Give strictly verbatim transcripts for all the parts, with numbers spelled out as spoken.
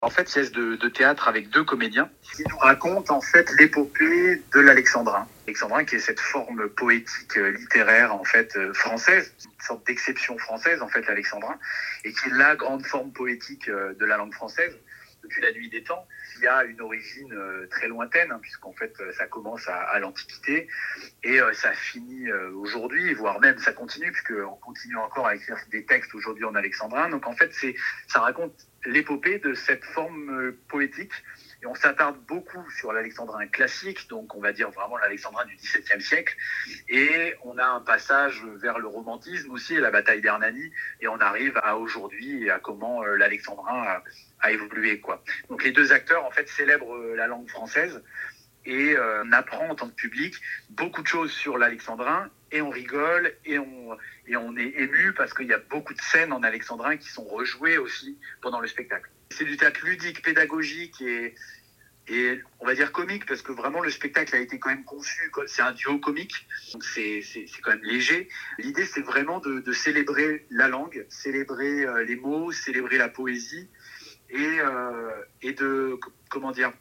En fait, pièce de, de théâtre avec deux comédiens qui nous racontent en fait l'épopée de l'alexandrin. L'alexandrin qui est cette forme poétique euh, littéraire en fait euh, française, une sorte d'exception française en fait l'alexandrin, et qui est la grande forme poétique euh, de la langue française depuis la nuit des temps. Il y a une origine euh, très lointaine, hein, puisqu'en fait euh, ça commence à, à l'Antiquité et euh, ça finit euh, aujourd'hui, voire même ça continue, puisqu'on continue encore à écrire des textes aujourd'hui en alexandrin. Donc en fait, c'est, ça raconte l'épopée de cette forme euh, poétique. Et on s'attarde beaucoup sur l'alexandrin classique, donc on va dire vraiment l'alexandrin du dix-septième siècle. Et on a un passage vers le romantisme aussi, la bataille d'Hernani, et on arrive à aujourd'hui et à comment euh, l'alexandrin a, a évolué, quoi. Donc les deux acteurs, en fait, célèbrent euh, la langue française et euh, on apprend en tant que public beaucoup de choses sur l'alexandrin et on rigole et on, et on est ému parce qu'il y a beaucoup de scènes en alexandrin qui sont rejouées aussi pendant le spectacle. C'est du théâtre ludique, pédagogique et, et on va dire comique parce que vraiment le spectacle a été quand même conçu, c'est un duo comique, donc c'est, c'est, c'est quand même léger. L'idée c'est vraiment de, de célébrer la langue, célébrer euh, les mots, célébrer la poésie et, euh, et de, comment dire,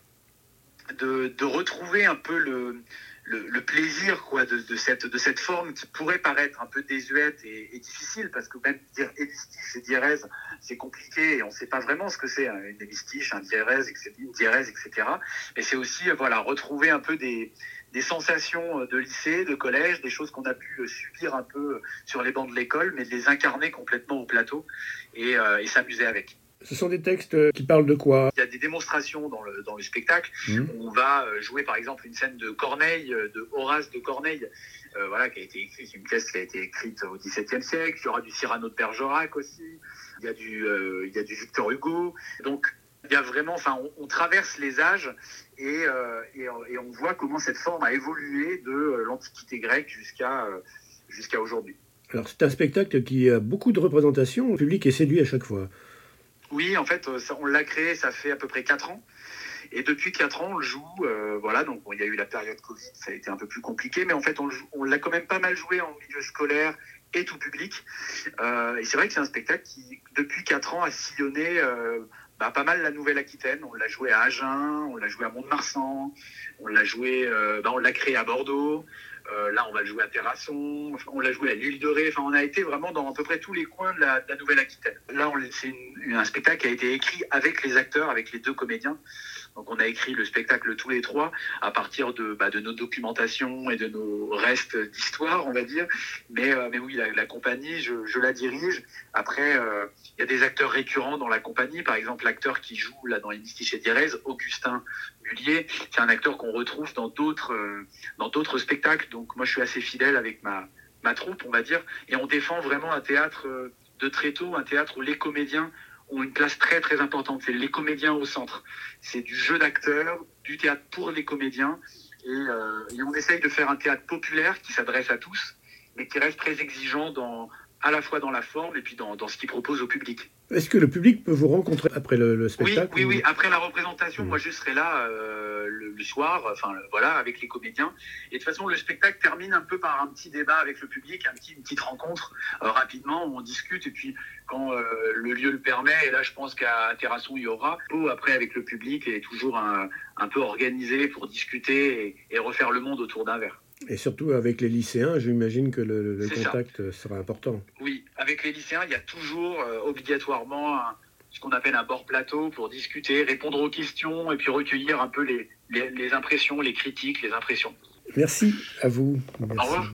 De, de retrouver un peu le, le, le plaisir quoi, de, de, cette, de cette forme qui pourrait paraître un peu désuète et, et difficile, parce que même dire hémistiche et diérèse, c'est compliqué et on ne sait pas vraiment ce que c'est, hein, une hémistiche, un diérèse, une diérèse, et cetera. Mais c'est aussi voilà, retrouver un peu des, des sensations de lycée, de collège, des choses qu'on a pu subir un peu sur les bancs de l'école, mais de les incarner complètement au plateau et, euh, et s'amuser avec. Ce sont des textes qui parlent de quoi ? Il y a des démonstrations dans le, dans le spectacle. Mmh. On va jouer par exemple une scène de Corneille, de Horace de Corneille, euh, voilà, qui a été écrite, c'est une pièce qui a été écrite au dix-septième siècle. Il y aura du Cyrano de Bergerac aussi. Il y a du, euh, il y a du Victor Hugo. Donc il y a vraiment, enfin, on, on traverse les âges et, euh, et, et on voit comment cette forme a évolué de l'Antiquité grecque jusqu'à, euh, jusqu'à aujourd'hui. Alors c'est un spectacle qui a beaucoup de représentations. Le public est séduit à chaque fois. Oui, en fait, ça, on l'a créé, ça fait à peu près quatre ans. Et depuis quatre ans, on le joue. Euh, voilà, donc bon, il y a eu la période Covid, ça a été un peu plus compliqué, mais en fait, on, le joue, on l'a quand même pas mal joué en milieu scolaire et tout public. Euh, et c'est vrai que c'est un spectacle qui, depuis quatre ans, a sillonné euh, bah, pas mal la Nouvelle-Aquitaine. On l'a joué à Agen, on l'a joué à Mont-de-Marsan, on l'a joué, euh, bah, on l'a créé à Bordeaux. Euh, là, on va le jouer à Terrasson, enfin, on l'a joué à l'île de Ré. Enfin, on a été vraiment dans à peu près tous les coins de la, de la Nouvelle-Aquitaine. Là, on, c'est une, un spectacle qui a été écrit avec les acteurs, avec les deux comédiens. Donc, on a écrit le spectacle tous les trois à partir de, bah, de nos documentations et de nos restes d'histoire, on va dire. Mais, euh, mais oui, la, la compagnie, je, je la dirige. Après, euh, il y a des acteurs récurrents dans la compagnie. Par exemple, l'acteur qui joue là dans Hémistiche et Diérèse, Augustin Mullier, c'est un acteur qu'on retrouve dans d'autres, euh, dans d'autres spectacles. Donc moi, je suis assez fidèle avec ma, ma troupe, on va dire. Et on défend vraiment un théâtre euh, de tréteau, un théâtre où les comédiens ont une place très, très importante. C'est les comédiens au centre. C'est du jeu d'acteurs, du théâtre pour les comédiens. Et, euh, et on essaye de faire un théâtre populaire qui s'adresse à tous, mais qui reste très exigeant dans, à la fois dans la forme et puis dans, dans ce qu'il propose au public. Est-ce que le public peut vous rencontrer après le, le spectacle ? Oui, oui, oui. Après la représentation, mmh. moi je serai là euh, le, le soir, enfin voilà, avec les comédiens. Et de toute façon, le spectacle termine un peu par un petit débat avec le public, un petit, une petite rencontre euh, rapidement où on discute. Et puis quand euh, le lieu le permet, et là je pense qu'à Terrasson il y aura, après avec le public est toujours un, un peu organisé pour discuter et, et refaire le monde autour d'un verre. Et surtout avec les lycéens, j'imagine que le, le contact ça. sera important. Oui, avec les lycéens, il y a toujours euh, obligatoirement un, ce qu'on appelle un bord plateau pour discuter, répondre aux questions et puis recueillir un peu les, les, les impressions, les critiques, les impressions. Merci à vous. Merci. Au revoir.